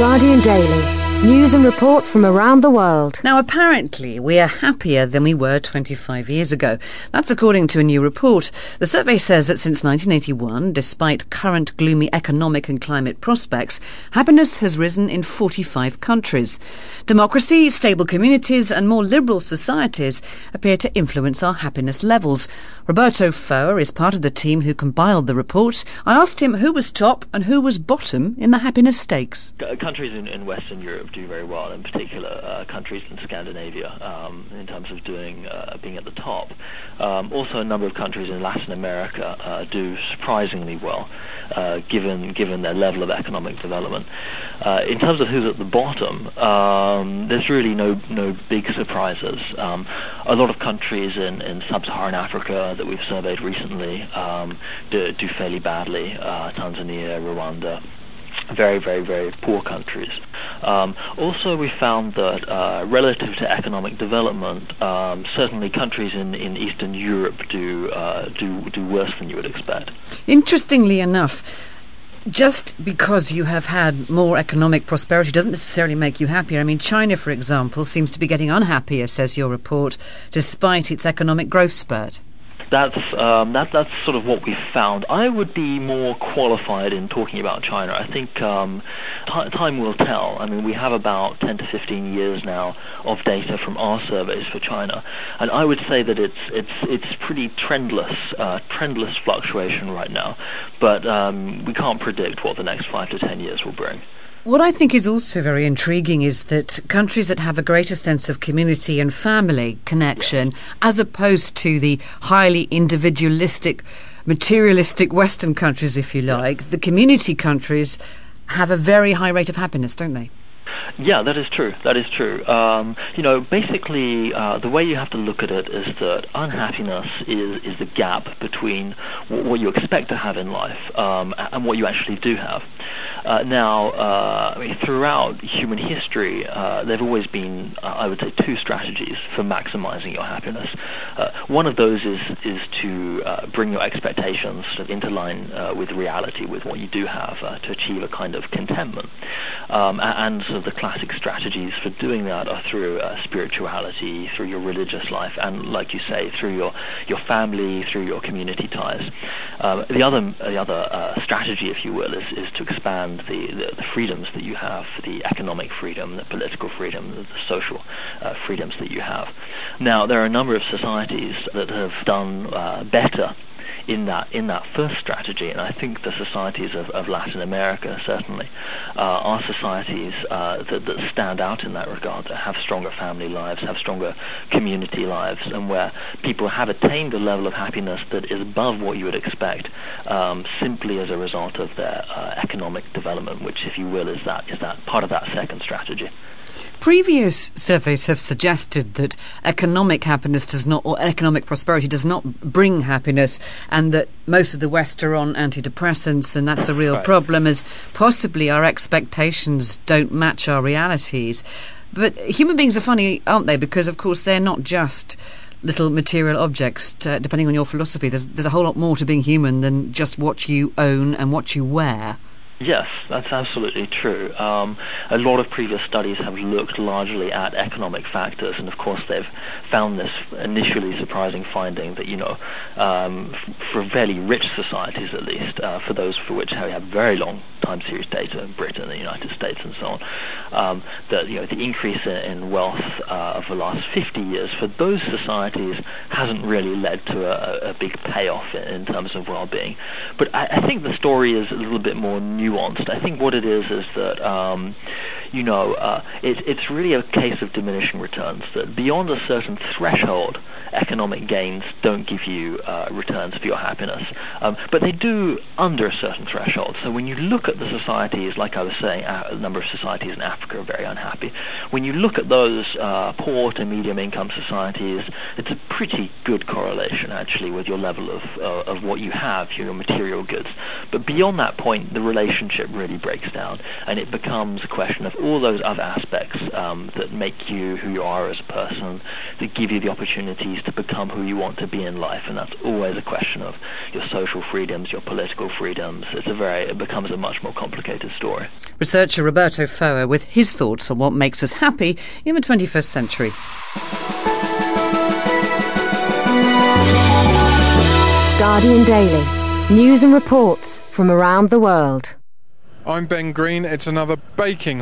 Guardian Daily. News and reports from around the world. Now, apparently, we are happier than we were 25 years ago. That's according to a new report. The survey says that since 1981, despite current gloomy economic and climate prospects, happiness has risen in 45 countries. Democracy, stable communities and more liberal societies appear to influence our happiness levels. Roberto Foer is part of the team who compiled the report. I asked him who was top and who was bottom in the happiness stakes. Countries in Western Europe do very well, in particular countries in Scandinavia, in terms of being at the top. Also, a number of countries in Latin America do surprisingly well, given their level of economic development. In terms of who's at the bottom, there's really no big surprises. A lot of countries in sub-Saharan Africa that we've surveyed recently do fairly badly. Tanzania, Rwanda. Very, very, very poor countries. Also, we found that relative to economic development, certainly countries in Eastern Europe do worse than you would expect. Interestingly enough, just because you have had more economic prosperity doesn't necessarily make you happier. I mean, China, for example, seems to be getting unhappier, says your report, despite its economic growth spurt. That's sort of what we found. I would be more qualified in talking about China. I think time will tell. I mean, we have about 10 to 15 years now of data from our surveys for China, and I would say that it's pretty trendless fluctuation right now. But we can't predict what the next 5 to 10 years will bring. What I think is also very intriguing is that countries that have a greater sense of community and family connection, as opposed to the highly individualistic, materialistic Western countries, if you like, the community countries have a very high rate of happiness, don't they? Yeah, that is true. Basically, the way you have to look at it is that unhappiness is the gap between what you expect to have in life and what you actually do have. Throughout human history, there have always been, I would say, two strategies for maximizing your happiness. One of those is to bring your expectations sort of into line with reality, with what you do have, to achieve a kind of contentment. And sort of the classic strategies for doing that are through spirituality, through your religious life, and, like you say, through your family, through your community ties. The other strategy, if you will, is to expand the freedoms that you have, the economic freedom, the political freedom, the social freedoms that you have. Now, there are a number of societies that have done better in that first strategy, and I think the societies of Latin America certainly are societies that stand out in that regard, that have stronger family lives, have stronger community lives, and where people have attained a level of happiness that is above what you would expect, simply as a result of their economic development, which, if you will, is that part of that second strategy. Previous surveys have suggested that economic happiness does not, or economic prosperity does not bring happiness, and that most of the West are on antidepressants, and that's a real problem, as possibly our expectations don't match our realities. But human beings are funny, aren't they? Because, of course, they're not just little material objects, depending on your philosophy. There's a whole lot more to being human than just what you own and what you wear. Yes, that's absolutely true. A lot of previous studies have looked largely at economic factors, and of course they've found this initially surprising finding that, for fairly rich societies at least, for those for which we have very long time series data in Britain, the United States and so on, that the increase in wealth of the last 50 years for those societies hasn't really led to a big payoff in terms of well-being. But I think the story is a little bit more nuanced. I think what it is that it's really a case of diminishing returns, that beyond a certain threshold, economic gains don't give you returns for your happiness, but they do under a certain threshold. So when you look at the societies, like I was saying, a number of societies in Africa are very unhappy. When you look at those poor to medium income societies, it's a pretty good correlation actually with your level of what you have, your material goods. But beyond that point, the relationship really breaks down, and it becomes a question of all those other aspects that make you who you are as a person, that give you the opportunities to become who you want to be in life. And that's always a question of your social freedoms, your political freedoms. It becomes a much more complicated story. Researcher Roberto Foa with his thoughts on what makes us happy in the 21st century. Guardian Daily. News and reports from around the world. I'm Ben Green. It's another baking